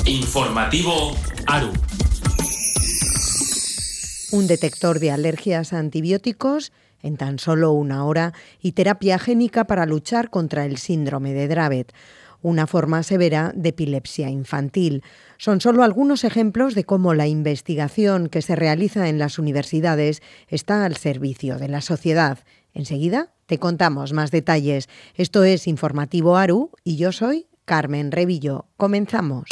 Informativo ARU. Un detector de alergias a antibióticos en tan solo 1 hora y terapia génica para luchar contra el síndrome de Dravet, una forma severa de epilepsia infantil. Son solo algunos ejemplos de cómo la investigación que se realiza en las universidades está al servicio de la sociedad. Enseguida te contamos más detalles. Esto es Informativo ARU y yo soy Carmen Revillo. Comenzamos.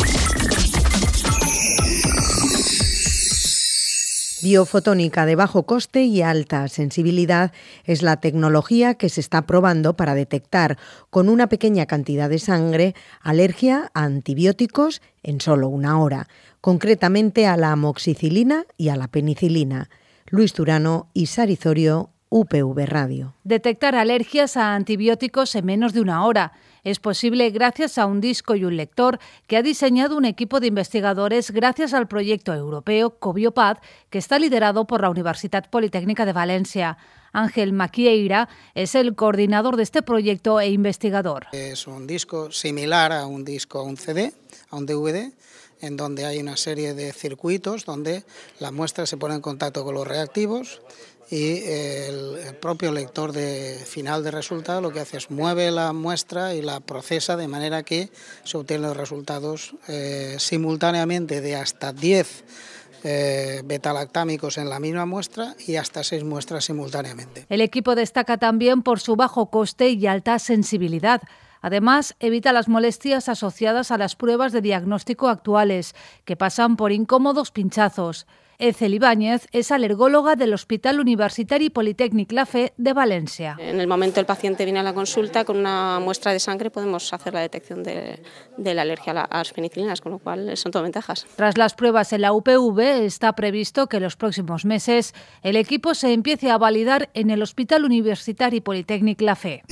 Biofotónica de bajo coste y alta sensibilidad es la tecnología que se está probando para detectar con una pequeña cantidad de sangre alergia a antibióticos en solo 1 hora, concretamente a la amoxicilina y a la penicilina. Luis Turano y Sari Zorio, UPV Radio. Detectar alergias a antibióticos en menos de 1 hora. Es posible gracias a un disco y un lector que ha diseñado un equipo de investigadores gracias al proyecto europeo Cobiopad, que está liderado por la Universitat Politécnica de Valencia. Ángel Maquieira es el coordinador de este proyecto e investigador. Es un disco similar a un disco, a un CD, a un DVD, en donde hay una serie de circuitos donde la muestra se pone en contacto con los reactivos y el propio lector final de resultado lo que hace es mueve la muestra y la procesa de manera que se obtienen los resultados simultáneamente de hasta 10 betalactámicos en la misma muestra y hasta 6 muestras simultáneamente. El equipo destaca también por su bajo coste y alta sensibilidad. Además, evita las molestias asociadas a las pruebas de diagnóstico actuales, que pasan por incómodos pinchazos. Ethel Ibáñez es alergóloga del Hospital Universitari Politécnic La Fe de Valencia. En el momento el paciente viene a la consulta, con una muestra de sangre podemos hacer la detección de la alergia a las penicilinas, con lo cual son todas ventajas. Tras las pruebas en la UPV, está previsto que en los próximos meses el equipo se empiece a validar en el Hospital Universitari Politécnic La Fe.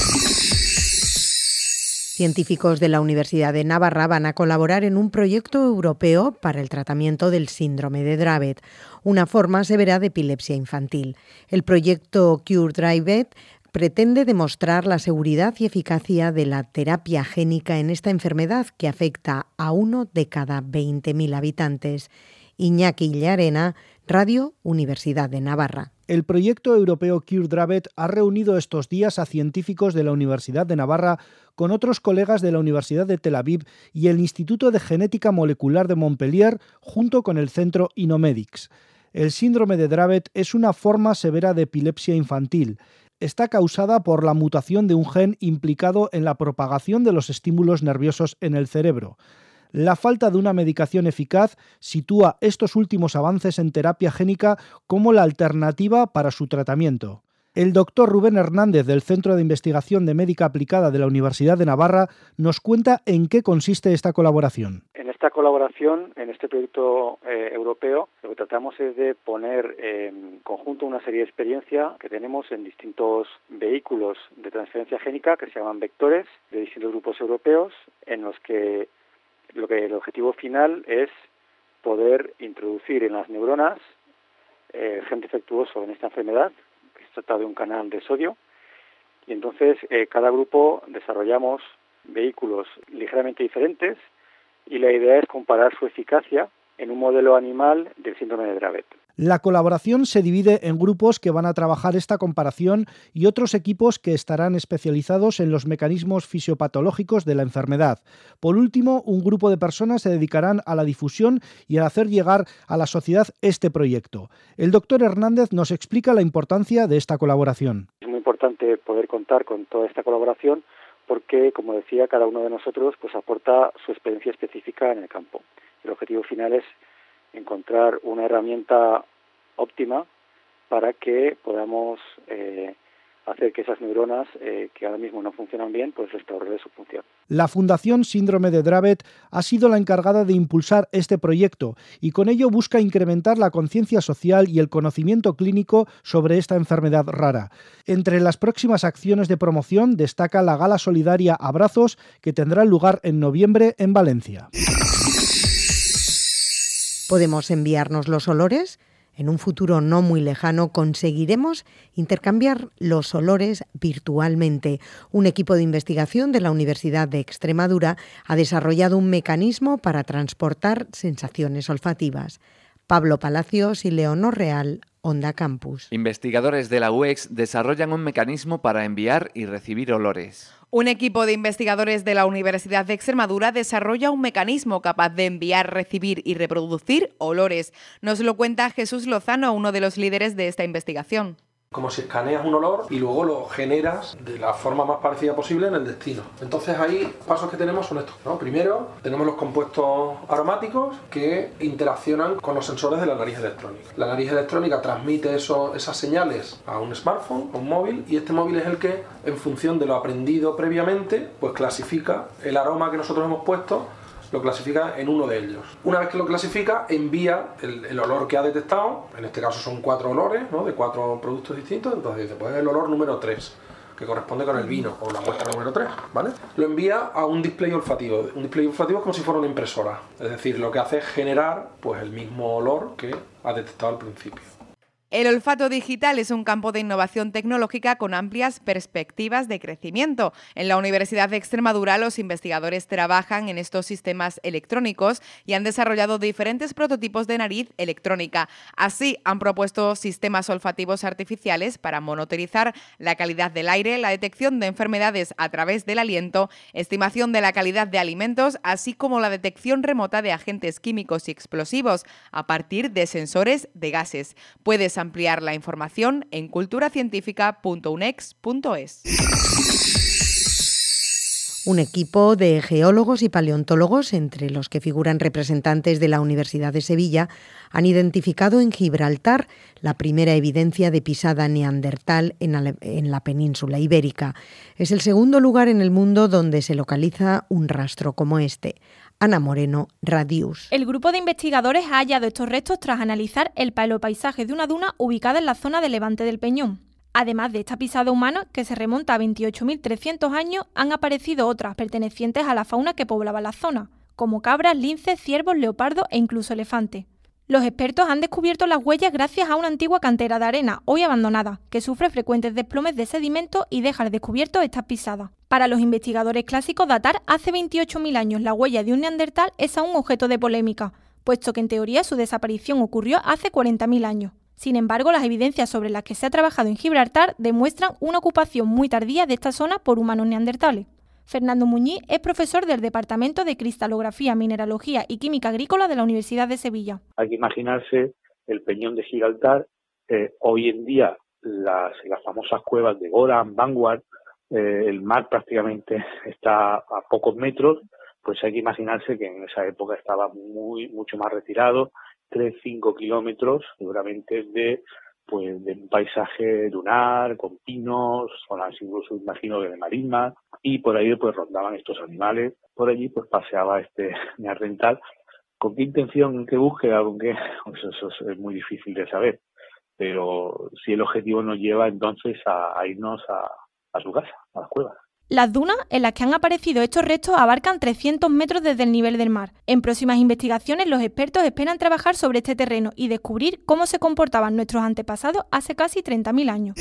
Científicos de la Universidad de Navarra van a colaborar en un proyecto europeo para el tratamiento del síndrome de Dravet, una forma severa de epilepsia infantil. El proyecto Cure Dravet pretende demostrar la seguridad y eficacia de la terapia génica en esta enfermedad que afecta a 1 de cada 20.000 habitantes. Iñaki Llarena, Radio Universidad de Navarra. El proyecto europeo Cure Dravet ha reunido estos días a científicos de la Universidad de Navarra con otros colegas de la Universidad de Tel Aviv y el Instituto de Genética Molecular de Montpellier, junto con el centro Inomedics. El síndrome de Dravet es una forma severa de epilepsia infantil. Está causada por la mutación de un gen implicado en la propagación de los estímulos nerviosos en el cerebro. La falta de una medicación eficaz sitúa estos últimos avances en terapia génica como la alternativa para su tratamiento. El doctor Rubén Hernández, del Centro de Investigación de Médica Aplicada de la Universidad de Navarra, nos cuenta en qué consiste esta colaboración. En esta colaboración, en este proyecto europeo, lo que tratamos es de poner en conjunto una serie de experiencias que tenemos en distintos vehículos de transferencia génica que se llaman vectores de distintos grupos europeos, en los que el objetivo final es poder introducir en las neuronas gen defectuoso en esta enfermedad, que se trata de un canal de sodio, y entonces cada grupo desarrollamos vehículos ligeramente diferentes y la idea es comparar su eficacia en un modelo animal del síndrome de Dravet. La colaboración se divide en grupos que van a trabajar esta comparación y otros equipos que estarán especializados en los mecanismos fisiopatológicos de la enfermedad. Por último, un grupo de personas se dedicarán a la difusión y a hacer llegar a la sociedad este proyecto. El doctor Hernández nos explica la importancia de esta colaboración. Es muy importante poder contar con toda esta colaboración porque, como decía, cada uno de nosotros pues aporta su experiencia específica en el campo. El objetivo final es encontrar una herramienta óptima para que podamos hacer que esas neuronas que ahora mismo no funcionan bien, pues restaurarles su función. La Fundación Síndrome de Dravet ha sido la encargada de impulsar este proyecto y con ello busca incrementar la conciencia social y el conocimiento clínico sobre esta enfermedad rara. Entre las próximas acciones de promoción destaca la Gala Solidaria Abrazos, que tendrá lugar en noviembre en Valencia. ¿Podemos enviarnos los olores? en un futuro no muy lejano, conseguiremos intercambiar los olores virtualmente. Un equipo de investigación de la Universidad de Extremadura ha desarrollado un mecanismo para transportar sensaciones olfativas. Pablo Palacios y Leonor Real, Onda Campus. Investigadores de la UEX desarrollan un mecanismo para enviar y recibir olores. Un equipo de investigadores de la Universidad de Extremadura desarrolla un mecanismo capaz de enviar, recibir y reproducir olores. Nos lo cuenta Jesús Lozano, uno de los líderes de esta investigación. Como si escaneas un olor y luego lo generas de la forma más parecida posible en el destino. Entonces ahí pasos que tenemos son estos, ¿no? Primero tenemos los compuestos aromáticos que interaccionan con los sensores de la nariz electrónica. La nariz electrónica transmite esas señales a un smartphone, a un móvil, y este móvil es el que, en función de lo aprendido previamente, pues clasifica el aroma que nosotros hemos puesto, lo clasifica en uno de ellos. Una vez que lo clasifica, envía el olor que ha detectado, en este caso son 4 olores, ¿no?, de 4 productos distintos, entonces dice, pues el olor número 3, que corresponde con el vino, o la muestra número 3, ¿vale? Lo envía a un display olfativo. Un display olfativo es como si fuera una impresora, es decir, lo que hace es generar pues el mismo olor que ha detectado al principio. El olfato digital es un campo de innovación tecnológica con amplias perspectivas de crecimiento. En la Universidad de Extremadura, los investigadores trabajan en estos sistemas electrónicos y han desarrollado diferentes prototipos de nariz electrónica. Así, han propuesto sistemas olfativos artificiales para monitorizar la calidad del aire, la detección de enfermedades a través del aliento, estimación de la calidad de alimentos, así como la detección remota de agentes químicos y explosivos a partir de sensores de gases. Puedes ampliar la información en culturacientífica.unex.es. Un equipo de geólogos y paleontólogos, entre los que figuran representantes de la Universidad de Sevilla, han identificado en Gibraltar la primera evidencia de pisada neandertal en la península ibérica. Es el segundo lugar en el mundo donde se localiza un rastro como este. Ana Moreno, Radius. El grupo de investigadores ha hallado estos restos tras analizar el paleopaisaje de una duna ubicada en la zona de Levante del Peñón. Además de esta pisada humana, que se remonta a 28.300 años, han aparecido otras pertenecientes a la fauna que poblaba la zona, como cabras, linces, ciervos, leopardos e incluso elefantes. Los expertos han descubierto las huellas gracias a una antigua cantera de arena, hoy abandonada, que sufre frecuentes desplomes de sedimento y deja al descubierto estas pisadas. Para los investigadores clásicos, datar hace 28.000 años la huella de un neandertal es aún objeto de polémica, puesto que en teoría su desaparición ocurrió hace 40.000 años. Sin embargo, las evidencias sobre las que se ha trabajado en Gibraltar demuestran una ocupación muy tardía de esta zona por humanos neandertales. Fernando Muñiz es profesor del Departamento de Cristalografía, Mineralogía y Química Agrícola de la Universidad de Sevilla. Hay que imaginarse el Peñón de Gibraltar, hoy en día las famosas cuevas de Goran, Vanguard, el mar prácticamente está a pocos metros, pues hay que imaginarse que en esa época estaba mucho más retirado, 3-5 kilómetros seguramente de un paisaje dunar, con pinos, zonas incluso imagino que de marismas, y por ahí pues rondaban estos animales, por allí pues paseaba este neandertal. ¿Con qué intención, en qué búsqueda, con qué? Pues eso es muy difícil de saber, pero si el objetivo nos lleva entonces a irnos a su casa, a las cuevas. Las dunas en las que han aparecido estos restos abarcan 300 metros desde el nivel del mar. En próximas investigaciones, los expertos esperan trabajar sobre este terreno y descubrir cómo se comportaban nuestros antepasados hace casi 30.000 años.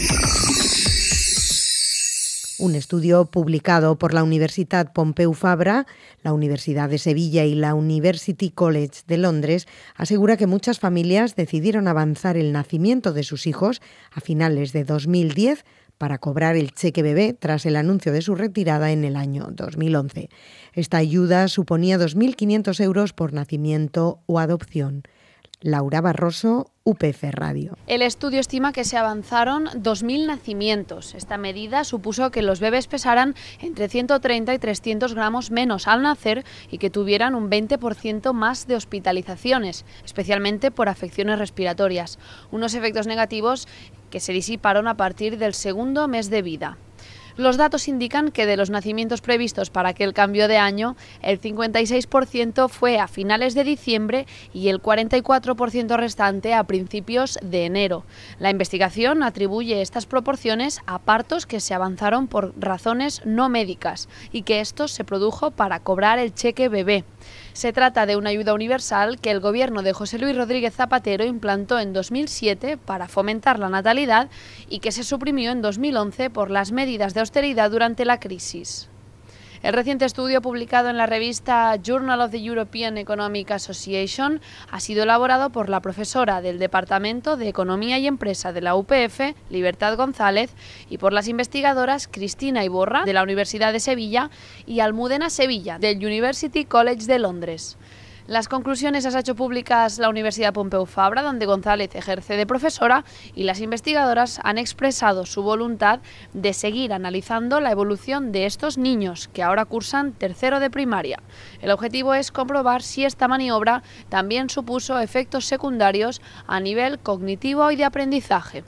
Un estudio publicado por la Universitat Pompeu Fabra, la Universidad de Sevilla y la University College de Londres asegura que muchas familias decidieron avanzar el nacimiento de sus hijos a finales de 2010 para cobrar el cheque bebé tras el anuncio de su retirada en el año 2011. Esta ayuda suponía 2.500 euros por nacimiento o adopción. Laura Barroso, UPC Radio. El estudio estima que se avanzaron 2.000 nacimientos. Esta medida supuso que los bebés pesaran entre 130 y 300 gramos menos al nacer y que tuvieran un 20% más de hospitalizaciones, especialmente por afecciones respiratorias. Unos efectos negativos que se disiparon a partir del segundo mes de vida. Los datos indican que de los nacimientos previstos para aquel cambio de año, el 56% fue a finales de diciembre y el 44% restante a principios de enero. La investigación atribuye estas proporciones a partos que se avanzaron por razones no médicas y que esto se produjo para cobrar el cheque bebé. Se trata de una ayuda universal que el gobierno de José Luis Rodríguez Zapatero implantó en 2007 para fomentar la natalidad y que se suprimió en 2011 por las medidas de austeridad durante la crisis. El reciente estudio publicado en la revista Journal of the European Economic Association ha sido elaborado por la profesora del Departamento de Economía y Empresa de la UPF, Libertad González, y por las investigadoras Cristina Iborra, de la Universidad de Sevilla, y Almudena Sevilla, del University College de Londres. Las conclusiones las ha hecho públicas la Universidad Pompeu Fabra, donde González ejerce de profesora, y las investigadoras han expresado su voluntad de seguir analizando la evolución de estos niños, que ahora cursan tercero de primaria. El objetivo es comprobar si esta maniobra también supuso efectos secundarios a nivel cognitivo y de aprendizaje.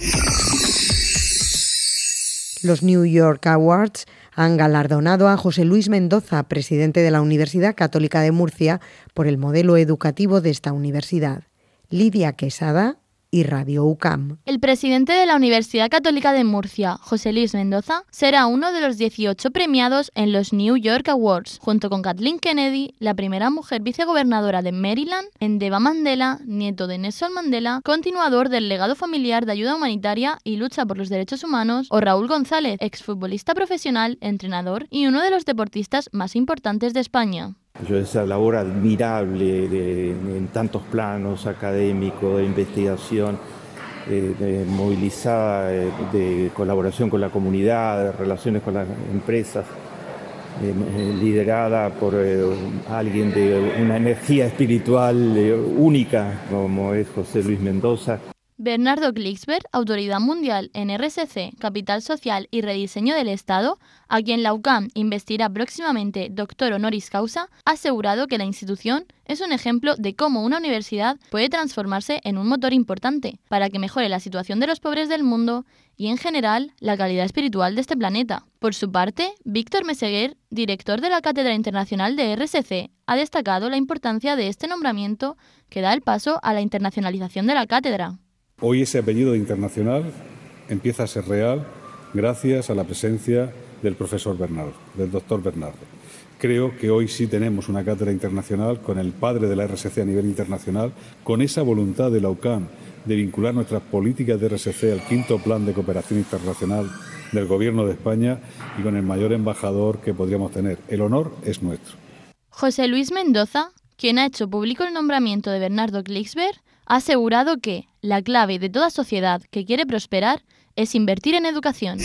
Los New York Awards han galardonado a José Luis Mendoza, presidente de la Universidad Católica de Murcia, por el modelo educativo de esta universidad. Lidia Quesada y Radio UCAM. El presidente de la Universidad Católica de Murcia, José Luis Mendoza, será uno de los 18 premiados en los New York Awards, junto con Kathleen Kennedy, la primera mujer vicegobernadora de Maryland, Ndeba Mandela, nieto de Nelson Mandela, continuador del legado familiar de ayuda humanitaria y lucha por los derechos humanos, o Raúl González, exfutbolista profesional, entrenador y uno de los deportistas más importantes de España. Esa labor admirable en tantos planos, académico, de investigación, movilizada, de colaboración con la comunidad, de relaciones con las empresas, liderada por alguien de una energía espiritual única como es José Luis Mendoza. Bernardo Glixberg, autoridad mundial en RSC, Capital Social y Rediseño del Estado, a quien la UCAM investirá próximamente doctor honoris causa, ha asegurado que la institución es un ejemplo de cómo una universidad puede transformarse en un motor importante para que mejore la situación de los pobres del mundo y, en general, la calidad espiritual de este planeta. Por su parte, Víctor Meseguer, director de la Cátedra Internacional de RSC, ha destacado la importancia de este nombramiento que da el paso a la internacionalización de la cátedra. Hoy ese apellido internacional empieza a ser real gracias a la presencia del profesor Bernardo, del doctor Bernardo. Creo que hoy sí tenemos una cátedra internacional con el padre de la RSC a nivel internacional, con esa voluntad de la UCAM de vincular nuestras políticas de RSC al 5º Plan de Cooperación Internacional del Gobierno de España y con el mayor embajador que podríamos tener. El honor es nuestro. José Luis Mendoza, quien ha hecho público el nombramiento de Bernardo Glixberg, ha asegurado que la clave de toda sociedad que quiere prosperar es invertir en educación.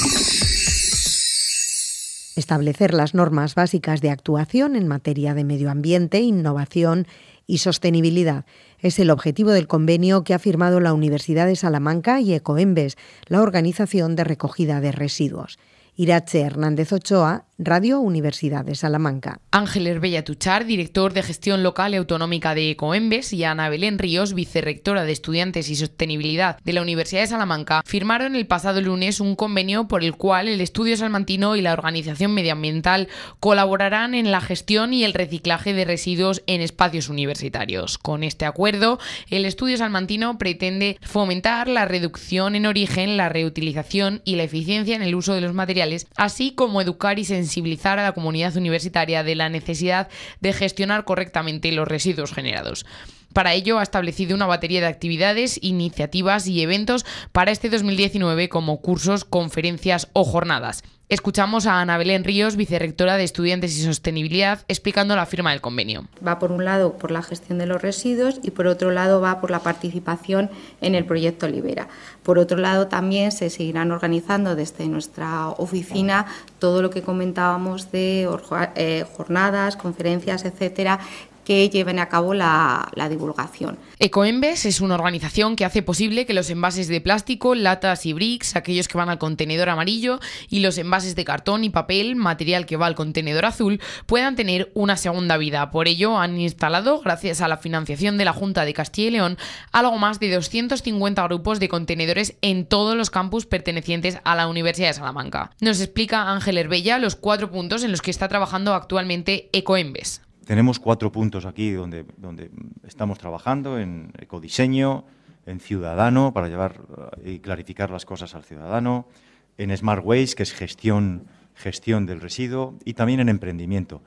Establecer las normas básicas de actuación en materia de medio ambiente, innovación y sostenibilidad es el objetivo del convenio que ha firmado la Universidad de Salamanca y Ecoembes, la organización de recogida de residuos. Irache Hernández Ochoa, Radio Universidad de Salamanca. Ángel Herbella Tuchar, director de Gestión Local y Autonómica de Ecoembes, y Ana Belén Ríos, vicerrectora de Estudiantes y Sostenibilidad de la Universidad de Salamanca, firmaron el pasado lunes un convenio por el cual el Estudio Salmantino y la Organización Medioambiental colaborarán en la gestión y el reciclaje de residuos en espacios universitarios. Con este acuerdo, el Estudio Salmantino pretende fomentar la reducción en origen, la reutilización y la eficiencia en el uso de los materiales, así como educar y sensibilizar a la comunidad universitaria de la necesidad de gestionar correctamente los residuos generados. Para ello ha establecido una batería de actividades, iniciativas y eventos para este 2019 como cursos, conferencias o jornadas. Escuchamos a Ana Belén Ríos, vicerrectora de Estudiantes y Sostenibilidad, explicando la firma del convenio. Va por un lado por la gestión de los residuos y por otro lado va por la participación en el proyecto Libera. Por otro lado también se seguirán organizando desde nuestra oficina todo lo que comentábamos de jornadas, conferencias, etcétera, que lleven a cabo la divulgación. Ecoembes es una organización que hace posible que los envases de plástico, latas y bricks, aquellos que van al contenedor amarillo, y los envases de cartón y papel, material que va al contenedor azul, puedan tener una segunda vida. Por ello han instalado, gracias a la financiación de la Junta de Castilla y León, algo más de 250 grupos de contenedores en todos los campus pertenecientes a la Universidad de Salamanca. Nos explica Ángel Herbella los 4 puntos en los que está trabajando actualmente Ecoembes. Tenemos 4 puntos aquí donde estamos trabajando, en ecodiseño, en ciudadano, para llevar y clarificar las cosas al ciudadano, en Smart Waste, que es gestión del residuo, y también en emprendimiento.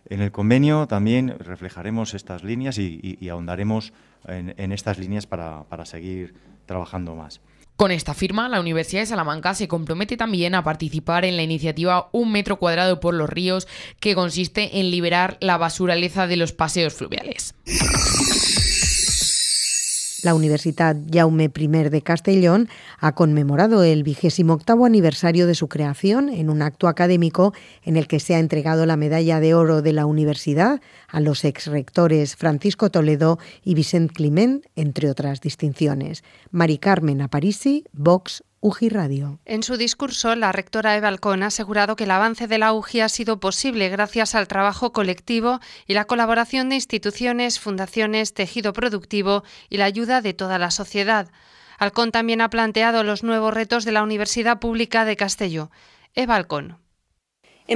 En el convenio también reflejaremos estas líneas y ahondaremos en estas líneas para seguir trabajando más. Con esta firma, la Universidad de Salamanca se compromete también a participar en la iniciativa 1 metro cuadrado por los ríos, que consiste en liberar la basuraleza de los paseos fluviales. La Universitat Jaume I de Castellón ha conmemorado el 28º aniversario de su creación en un acto académico en el que se ha entregado la medalla de oro de la universidad a los exrectores Francisco Toledo y Vicent Climent, entre otras distinciones. Mari Carmen Aparici, Vox, UGI Radio. En su discurso, la rectora Eva Alcón ha asegurado que el avance de la UGI ha sido posible gracias al trabajo colectivo y la colaboración de instituciones, fundaciones, tejido productivo y la ayuda de toda la sociedad. Alcón también ha planteado los nuevos retos de la Universidad Pública de Castelló. Eva Alcón. En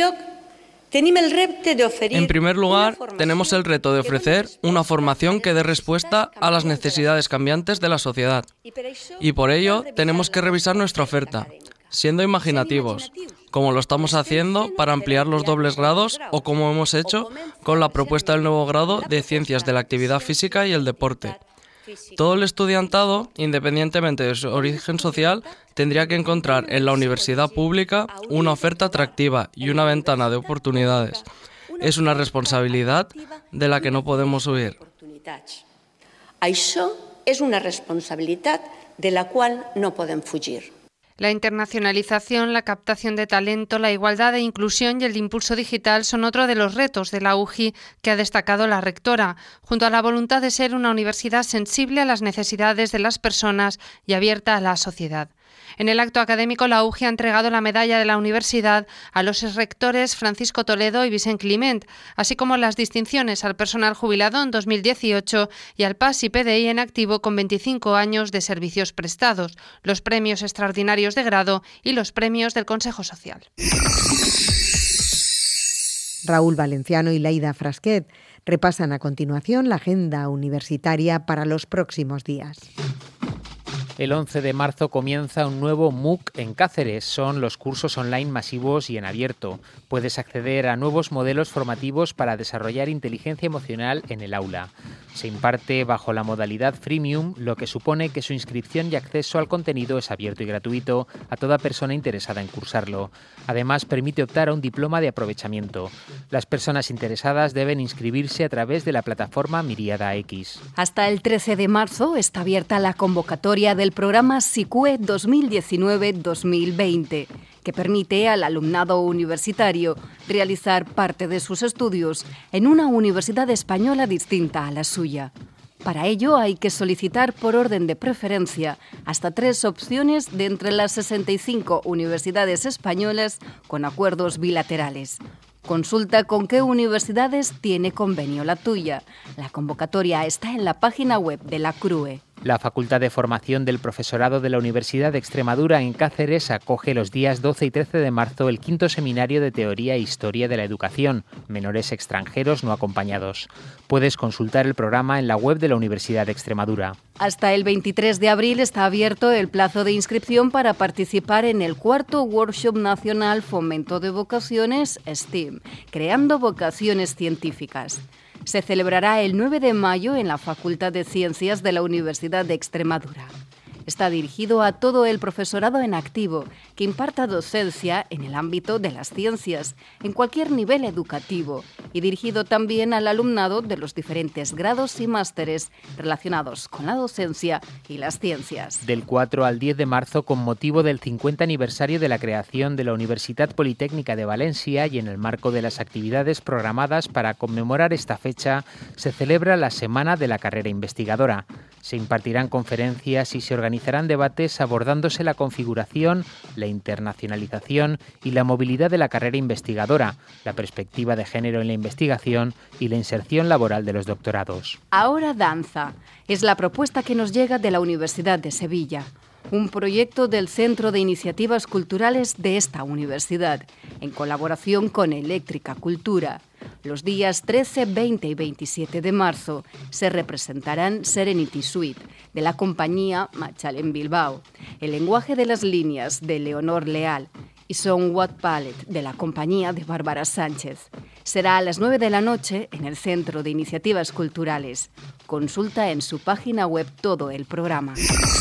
primer lugar, tenemos el reto de ofrecer una formación que dé respuesta a las necesidades cambiantes de la sociedad. Y por ello, tenemos que revisar nuestra oferta, siendo imaginativos, como lo estamos haciendo para ampliar los dobles grados o como hemos hecho con la propuesta del nuevo grado de Ciencias de la Actividad Física y el Deporte. Todo el estudiantado, independientemente de su origen social, tendría que encontrar en la universidad pública una oferta atractiva y una ventana de oportunidades. Es una responsabilidad de la que no podemos huir. Això és una responsabilitat de la qual no podem fugir. La internacionalización, la captación de talento, la igualdad e inclusión y el impulso digital son otro de los retos de la UGI que ha destacado la rectora, junto a la voluntad de ser una universidad sensible a las necesidades de las personas y abierta a la sociedad. En el acto académico, la UGI ha entregado la medalla de la universidad a los exrectores Francisco Toledo y Vicent Climent, así como las distinciones al personal jubilado en 2018 y al PAS y PDI en activo con 25 años de servicios prestados, los premios extraordinarios de grado y los premios del Consejo Social. Raúl Valenciano y Laida Frasquet repasan a continuación la agenda universitaria para los próximos días. El 11 de marzo comienza un nuevo MOOC en Cáceres. Son los cursos online masivos y en abierto. Puedes acceder a nuevos modelos formativos para desarrollar inteligencia emocional en el aula. Se imparte bajo la modalidad freemium, lo que supone que su inscripción y acceso al contenido es abierto y gratuito a toda persona interesada en cursarlo. Además, permite optar a un diploma de aprovechamiento. Las personas interesadas deben inscribirse a través de la plataforma Miriada X. Hasta el 13 de marzo está abierta la convocatoria del programa SICUE 2019-2020, que permite al alumnado universitario realizar parte de sus estudios en una universidad española distinta a la suya. Para ello hay que solicitar por orden de preferencia hasta 3 opciones de entre las 65 universidades españolas con acuerdos bilaterales. Consulta con qué universidades tiene convenio la tuya. La convocatoria está en la página web de la CRUE. La Facultad de Formación del Profesorado de la Universidad de Extremadura en Cáceres acoge los días 12 y 13 de marzo el 5º Seminario de Teoría e Historia de la Educación, menores extranjeros no acompañados. Puedes consultar el programa en la web de la Universidad de Extremadura. Hasta el 23 de abril está abierto el plazo de inscripción para participar en el 4º Workshop Nacional Fomento de Vocaciones STEAM, creando vocaciones científicas. Se celebrará el 9 de mayo en la Facultad de Ciencias de la Universidad de Extremadura. Está dirigido a todo el profesorado en activo que imparta docencia en el ámbito de las ciencias, en cualquier nivel educativo, y dirigido también al alumnado de los diferentes grados y másteres relacionados con la docencia y las ciencias. Del 4 al 10 de marzo, con motivo del 50 aniversario de la creación de la Universidad Politécnica de Valencia y en el marco de las actividades programadas para conmemorar esta fecha, se celebra la Semana de la Carrera Investigadora. Se impartirán conferencias y se organizarán debates abordándose la configuración, la internacionalización y la movilidad de la carrera investigadora, la perspectiva de género en la investigación y la inserción laboral de los doctorados. Ahora danza. Es la propuesta que nos llega de la Universidad de Sevilla. Un proyecto del Centro de Iniciativas Culturales de esta universidad, en colaboración con Eléctrica Cultura. Los días 13, 20 y 27 de marzo se representarán Serenity Suite, de la compañía Machalen Bilbao, El lenguaje de las líneas, de Leonor Leal, y Somewhat Palette, de la compañía de Bárbara Sánchez. Será a las 9 de la noche en el Centro de Iniciativas Culturales. Consulta en su página web todo el programa.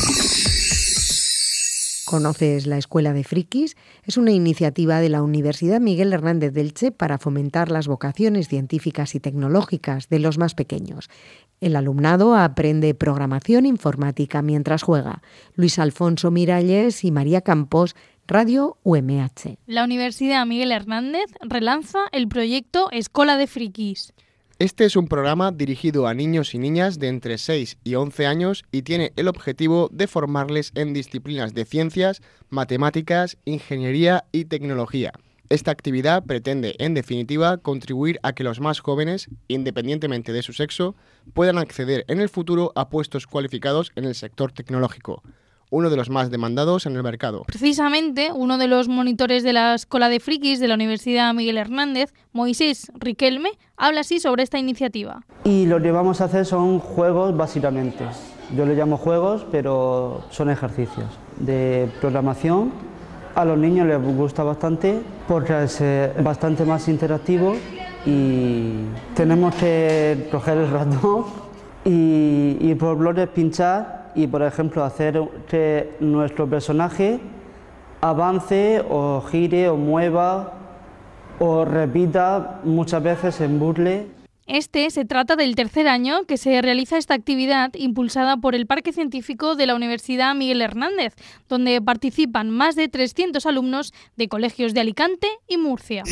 ¿Conoces la Escuela de Frikis? Es una iniciativa de la Universidad Miguel Hernández de Elche para fomentar las vocaciones científicas y tecnológicas de los más pequeños. El alumnado aprende programación informática mientras juega. Luis Alfonso Miralles y María Campos, Radio UMH. La Universidad Miguel Hernández relanza el proyecto Escola de Frikis. Este es un programa dirigido a niños y niñas de entre 6 y 11 años y tiene el objetivo de formarles en disciplinas de ciencias, matemáticas, ingeniería y tecnología. Esta actividad pretende, en definitiva, contribuir a que los más jóvenes, independientemente de su sexo, puedan acceder en el futuro a puestos cualificados en el sector tecnológico, uno de los más demandados en el mercado. Precisamente, uno de los monitores de la Escola de Frikis de la Universidad Miguel Hernández, Moisés Riquelme, habla así sobre esta iniciativa. Y lo que vamos a hacer son juegos básicamente. Yo le llamo juegos, pero son ejercicios de programación. A los niños les gusta bastante porque es bastante más interactivo y tenemos que coger el ratón y por bloques pinchar y, por ejemplo, hacer que nuestro personaje avance o gire o mueva o repita muchas veces en bucle. Se trata del tercer año que se realiza esta actividad impulsada por el Parque Científico de la Universidad Miguel Hernández, donde participan más de 300 alumnos de colegios de Alicante y Murcia.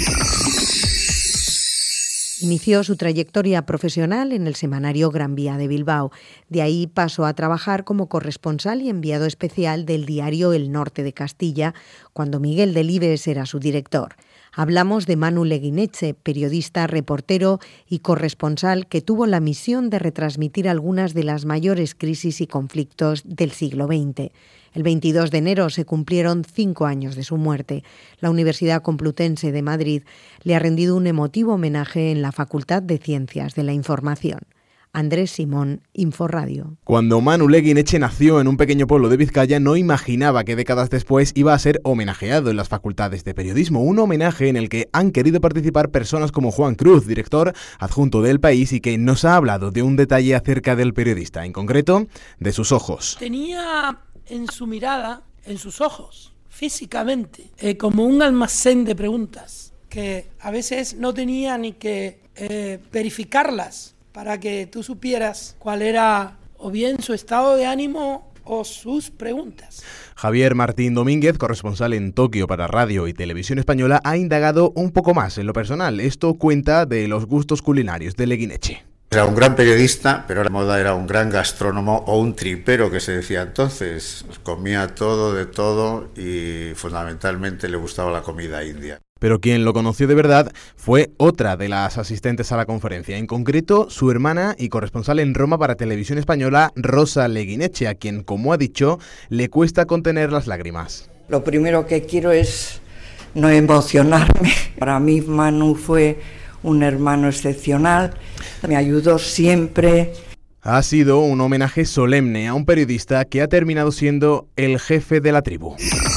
Inició su trayectoria profesional en el semanario Gran Vía de Bilbao. De ahí pasó a trabajar como corresponsal y enviado especial del diario El Norte de Castilla, cuando Miguel Delibes era su director. Hablamos de Manu Leguineche, periodista, reportero y corresponsal que tuvo la misión de retransmitir algunas de las mayores crisis y conflictos del siglo XX. El 22 de enero se cumplieron 5 años de su muerte. La Universidad Complutense de Madrid le ha rendido un emotivo homenaje en la Facultad de Ciencias de la Información. Andrés Simón, Inforradio. Cuando Manu Leguineche nació en un pequeño pueblo de Vizcaya, no imaginaba que décadas después iba a ser homenajeado en las facultades de periodismo. Un homenaje en el que han querido participar personas como Juan Cruz, director adjunto de El País, y que nos ha hablado de un detalle acerca del periodista, en concreto, de sus ojos. Tenía en su mirada, en sus ojos, físicamente, como un almacén de preguntas que a veces no tenía ni que verificarlas para que tú supieras cuál era o bien su estado de ánimo o sus preguntas. Javier Martín Domínguez, corresponsal en Tokio para Radio y Televisión Española, ha indagado un poco más en lo personal. Esto cuenta de los gustos culinarios de Leguineche. Era un gran periodista, pero la moda era un gran gastrónomo o un tripero que se decía entonces. Comía todo, de todo y fundamentalmente le gustaba la comida india. Pero quien lo conoció de verdad fue otra de las asistentes a la conferencia, en concreto su hermana y corresponsal en Roma para Televisión Española, Rosa Leguineche, a quien, como ha dicho, le cuesta contener las lágrimas. Lo primero que quiero es no emocionarme. Para mí Manu fue un hermano excepcional, me ayudó siempre. Ha sido un homenaje solemne a un periodista que ha terminado siendo el jefe de la tribu.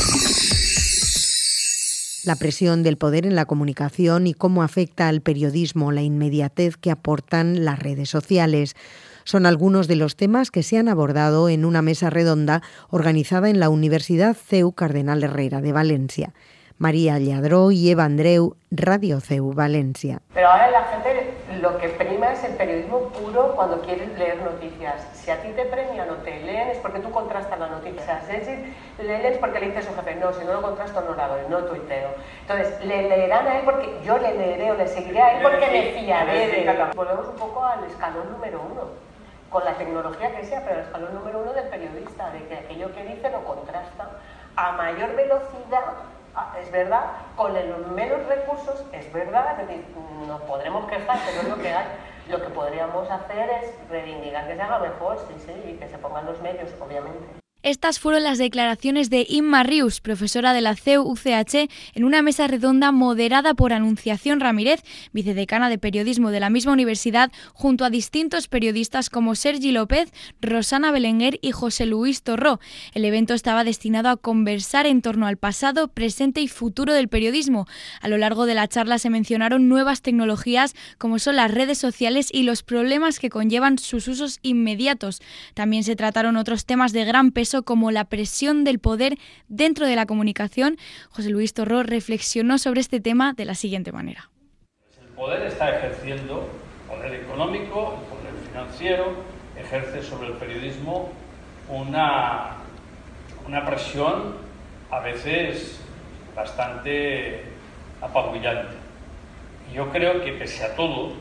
La presión del poder en la comunicación y cómo afecta al periodismo la inmediatez que aportan las redes sociales. Son algunos de los temas que se han abordado en una mesa redonda organizada en la Universidad CEU Cardenal Herrera de Valencia. María Lladró y Eva Andreu, Radio CEU Valencia. Pero ahora la gente lo que prima es el periodismo puro cuando quieres leer noticias. Si a ti te premian o te leen es porque tú contrastas la noticia. O sea, si le lees porque le dice a su jefe, no, si no lo contrasto no lo hago, no tuiteo. Entonces, le leerán a él porque yo le leeré o le seguiré a él porque me fiaré de él. Volvemos un poco al escalón número 1, con la tecnología que sea, pero el escalón número 1 del periodista, de que aquello que dice lo contrasta a mayor velocidad. Es verdad, con los menos recursos, es verdad, es decir, nos podremos quejar, pero es lo que hay. Lo que podríamos hacer es reivindicar que se haga mejor, sí, y que se pongan los medios, obviamente. Estas fueron las declaraciones de Inma Rius, profesora de la CEU-UCH, en una mesa redonda moderada por Anunciación Ramírez, vicedecana de periodismo de la misma universidad, junto a distintos periodistas como Sergi López, Rosana Belenguer y José Luis Torró. El evento estaba destinado a conversar en torno al pasado, presente y futuro del periodismo. A lo largo de la charla se mencionaron nuevas tecnologías como son las redes sociales y los problemas que conllevan sus usos inmediatos. También se trataron otros temas de gran peso como la presión del poder dentro de la comunicación. José Luis Torró reflexionó sobre este tema de la siguiente manera. El poder está ejerciendo, el poder económico, el poder financiero, ejerce sobre el periodismo una presión a veces bastante apabullante. Y yo creo que pese a todo,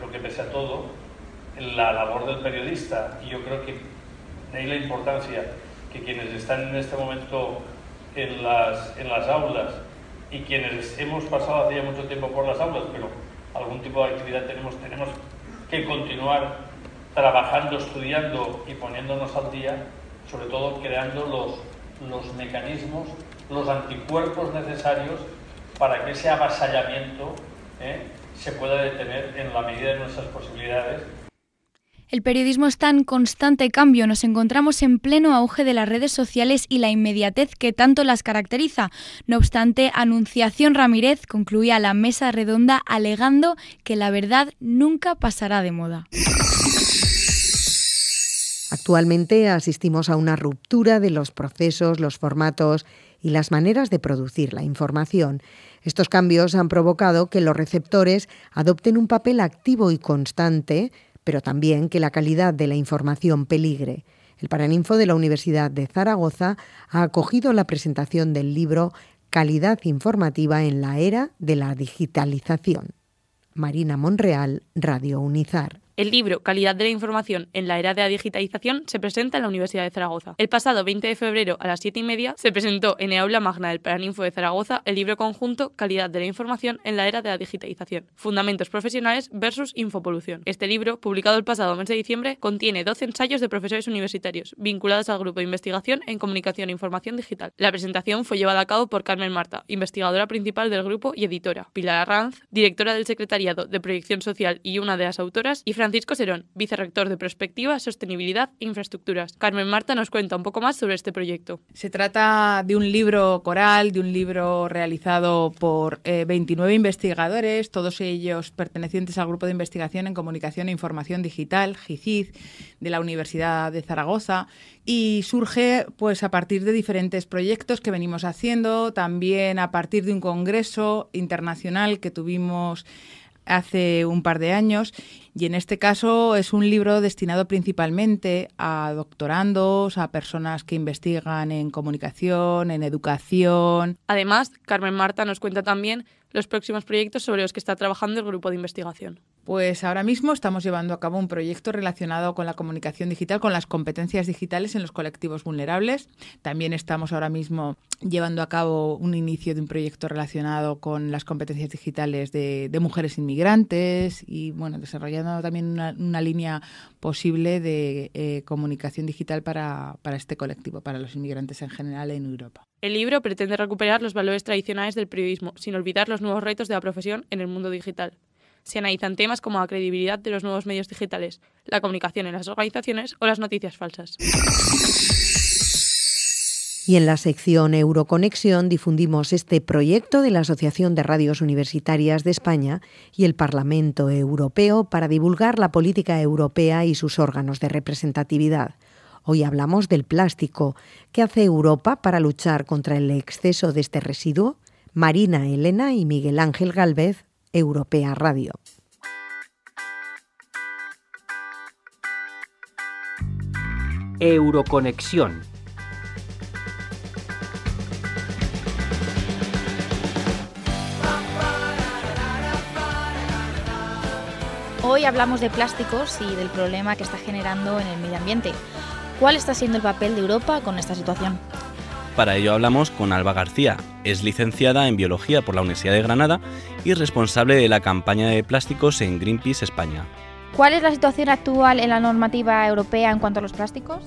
la labor del periodista, y yo creo que de ahí la importancia que quienes están en este momento en las aulas y quienes hemos pasado hace ya mucho tiempo por las aulas, pero algún tipo de actividad tenemos que continuar trabajando, estudiando y poniéndonos al día, sobre todo creando los mecanismos, los anticuerpos necesarios para que ese avasallamiento se pueda detener en la medida de nuestras posibilidades. El periodismo está en constante cambio. Nos encontramos en pleno auge de las redes sociales y la inmediatez que tanto las caracteriza. No obstante, Anunciación Ramírez concluía la mesa redonda alegando que la verdad nunca pasará de moda. Actualmente asistimos a una ruptura de los procesos, los formatos y las maneras de producir la información. Estos cambios han provocado que los receptores adopten un papel activo y constante, pero también que la calidad de la información peligre. El Paraninfo de la Universidad de Zaragoza ha acogido la presentación del libro Calidad informativa en la era de la digitalización. Marina Monreal, Radio Unizar. El libro Calidad de la información en la era de la digitalización se presenta en la Universidad de Zaragoza. El pasado 20 de febrero a las 7:30 se presentó en el aula magna del Paraninfo de Zaragoza el libro conjunto Calidad de la información en la era de la digitalización. Fundamentos profesionales versus infopolución. Este libro, publicado el pasado mes de diciembre, contiene 12 ensayos de profesores universitarios vinculados al grupo de investigación en comunicación e información digital. La presentación fue llevada a cabo por Carmen Marta, investigadora principal del grupo y editora, Pilar Arranz, directora del Secretariado de Proyección Social y una de las autoras, y Francisco Serón, vicerrector de Prospectiva, Sostenibilidad e Infraestructuras. Carmen Marta nos cuenta un poco más sobre este proyecto. Se trata de un libro coral, de un libro realizado por 29 investigadores, todos ellos pertenecientes al Grupo de Investigación en Comunicación e Información Digital, GICID, de la Universidad de Zaragoza, y surge pues a partir de diferentes proyectos que venimos haciendo, también a partir de un congreso internacional que tuvimos hace un par de años, y en este caso es un libro destinado principalmente a doctorandos, a personas que investigan en comunicación, en educación. Además, Carmen Marta nos cuenta también los próximos proyectos sobre los que está trabajando el grupo de investigación. Pues ahora mismo estamos llevando a cabo un proyecto relacionado con la comunicación digital, con las competencias digitales en los colectivos vulnerables. También estamos ahora mismo llevando a cabo un inicio de un proyecto relacionado con las competencias digitales de mujeres inmigrantes y bueno, desarrollando también una línea posible de comunicación digital para este colectivo, para los inmigrantes en general en Europa. El libro pretende recuperar los valores tradicionales del periodismo, sin olvidar los nuevos retos de la profesión en el mundo digital. Se analizan temas como la credibilidad de los nuevos medios digitales, la comunicación en las organizaciones o las noticias falsas. Y en la sección Euroconexión difundimos este proyecto de la Asociación de Radios Universitarias de España y el Parlamento Europeo para divulgar la política europea y sus órganos de representatividad. Hoy hablamos del plástico. ¿Qué hace Europa para luchar contra el exceso de este residuo? Marina Elena y Miguel Ángel Gálvez, Europea Radio. Euroconexión. Hoy hablamos de plásticos y del problema que está generando en el medio ambiente. ¿Cuál está siendo el papel de Europa con esta situación? Para ello hablamos con Alba García. Es licenciada en Biología por la Universidad de Granada y responsable de la campaña de plásticos en Greenpeace España. ¿Cuál es la situación actual en la normativa europea en cuanto a los plásticos?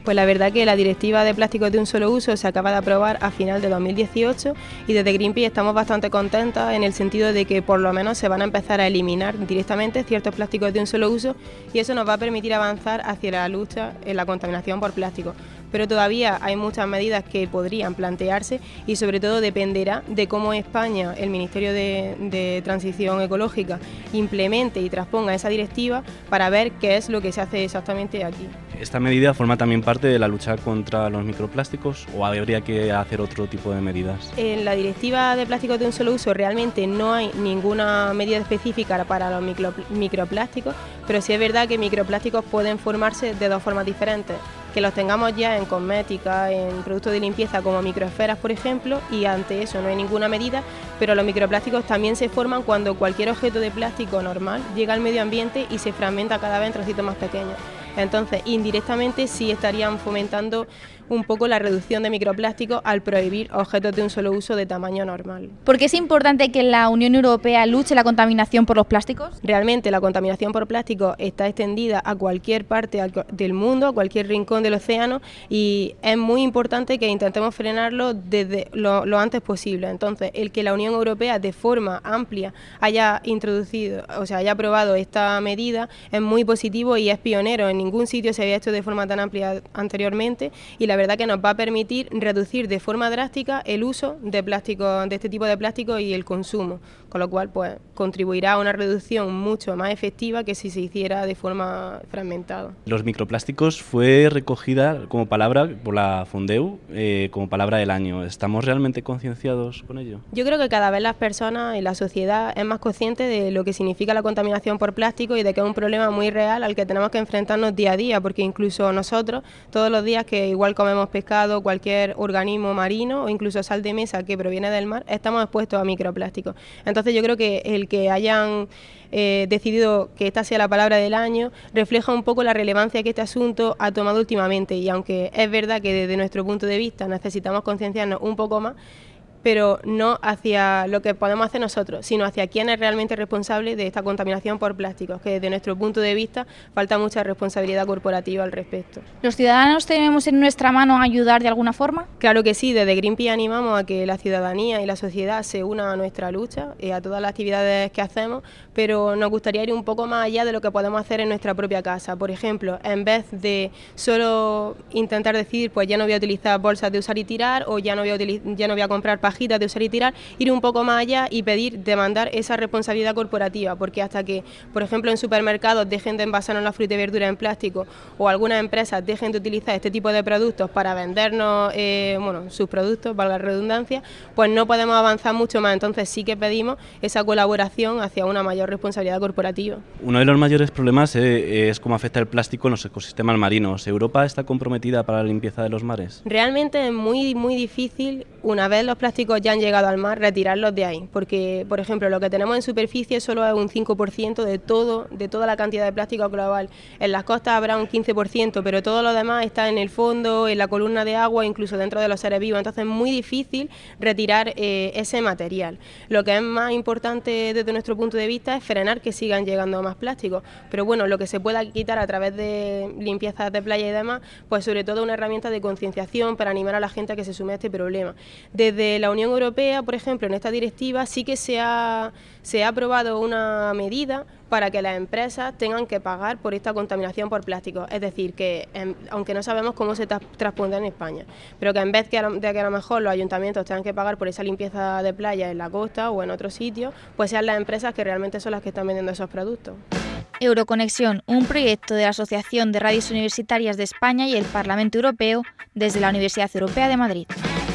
Pues la verdad que la directiva de plásticos de un solo uso se acaba de aprobar a final de 2018 y desde Greenpeace estamos bastante contentas en el sentido de que por lo menos se van a empezar a eliminar directamente ciertos plásticos de un solo uso y eso nos va a permitir avanzar hacia la lucha en la contaminación por plástico. Pero todavía hay muchas medidas que podrían plantearse y sobre todo dependerá de cómo España, el Ministerio de Transición Ecológica, implemente y transponga esa directiva para ver qué es lo que se hace exactamente aquí. ¿Esta medida forma también parte de la lucha contra los microplásticos o habría que hacer otro tipo de medidas? En la directiva de plásticos de un solo uso realmente no hay ninguna medida específica para los microplásticos, pero sí es verdad que microplásticos pueden formarse de dos formas diferentes. Que los tengamos ya en cosmética, en productos de limpieza como microesferas, por ejemplo, y ante eso no hay ninguna medida, pero los microplásticos también se forman cuando cualquier objeto de plástico normal llega al medio ambiente y se fragmenta cada vez en trocitos más pequeños. Entonces, indirectamente sí estarían fomentando un poco la reducción de microplásticos al prohibir objetos de un solo uso de tamaño normal. ¿Por qué es importante que la Unión Europea luche la contaminación por los plásticos? Realmente la contaminación por plásticos está extendida a cualquier parte del mundo, a cualquier rincón del océano y es muy importante que intentemos frenarlo desde lo antes posible. Entonces, el que la Unión Europea de forma amplia haya introducido, o sea, haya aprobado esta medida es muy positivo y es pionero. En ningún sitio se había hecho de forma tan amplia anteriormente y la verdad que nos va a permitir reducir de forma drástica el uso de plástico, de este tipo de plástico y el consumo, con lo cual pues contribuirá a una reducción mucho más efectiva que si se hiciera de forma fragmentada. Los microplásticos fue recogida como palabra por la Fundeu como palabra del año. ¿Estamos realmente concienciados con ello? Yo creo que cada vez las personas y la sociedad es más consciente de lo que significa la contaminación por plástico y de que es un problema muy real al que tenemos que enfrentarnos día a día, porque incluso nosotros todos los días que igual comemos pescado, cualquier organismo marino o incluso sal de mesa que proviene del mar, estamos expuestos a microplásticos. Entonces yo creo que el que hayan decidido que esta sea la palabra del año refleja un poco la relevancia que este asunto ha tomado últimamente y aunque es verdad que desde nuestro punto de vista necesitamos concienciarnos un poco más, pero no hacia lo que podemos hacer nosotros, sino hacia quién es realmente responsable de esta contaminación por plásticos, que desde nuestro punto de vista falta mucha responsabilidad corporativa al respecto. ¿Los ciudadanos tenemos en nuestra mano ayudar de alguna forma? Claro que sí, desde Greenpeace animamos a que la ciudadanía y la sociedad se unan a nuestra lucha y a todas las actividades que hacemos, pero nos gustaría ir un poco más allá de lo que podemos hacer en nuestra propia casa. Por ejemplo, en vez de solo intentar decir, pues ya no voy a utilizar bolsas de usar y tirar o ya no voy a comprar pajitas de usar y tirar, ir un poco más allá y demandar esa responsabilidad corporativa, porque hasta que, por ejemplo, en supermercados dejen de envasarnos la fruta y verdura en plástico o algunas empresas dejen de utilizar este tipo de productos para vendernos sus productos, valga la redundancia, pues no podemos avanzar mucho más. Entonces sí que pedimos esa colaboración hacia una mayor responsabilidad corporativa. Uno de los mayores problemas es cómo afecta el plástico en los ecosistemas marinos. ¿Europa está comprometida para la limpieza de los mares? Realmente es muy, muy difícil, una vez los plásticos ya han llegado al mar, retirarlos de ahí, porque, por ejemplo, lo que tenemos en superficie solo es un 5% de toda la cantidad de plástico global. En las costas habrá un 15%, pero todo lo demás está en el fondo, en la columna de agua, incluso dentro de los seres vivos. Entonces es muy difícil retirar ese material. Lo que es más importante desde nuestro punto de vista es frenar que sigan llegando más plásticos, pero bueno, lo que se pueda quitar a través de limpiezas de playa y demás, pues sobre todo una herramienta de concienciación para animar a la gente a que se sume a este problema. Desde la Unión Europea, por ejemplo, en esta directiva sí que se ha aprobado una medida para que las empresas tengan que pagar por esta contaminación por plástico. Es decir, que aunque no sabemos cómo se transpondrá en España, pero que en vez de que a lo mejor los ayuntamientos tengan que pagar por esa limpieza de playa en la costa o en otros sitios, pues sean las empresas que realmente son las que están vendiendo esos productos. Euroconexión, un proyecto de la Asociación de Radios Universitarias de España y el Parlamento Europeo desde la Universidad Europea de Madrid.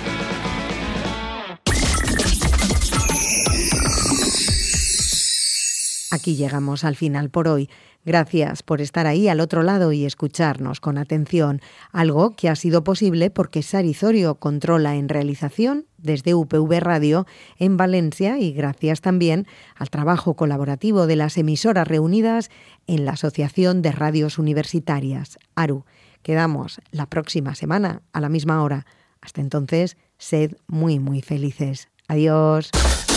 Aquí llegamos al final por hoy. Gracias por estar ahí al otro lado y escucharnos con atención, algo que ha sido posible porque Sari Zorio controla en realización desde UPV Radio en Valencia y gracias también al trabajo colaborativo de las emisoras reunidas en la Asociación de Radios Universitarias, ARU. Quedamos la próxima semana a la misma hora. Hasta entonces, sed muy, muy felices. Adiós.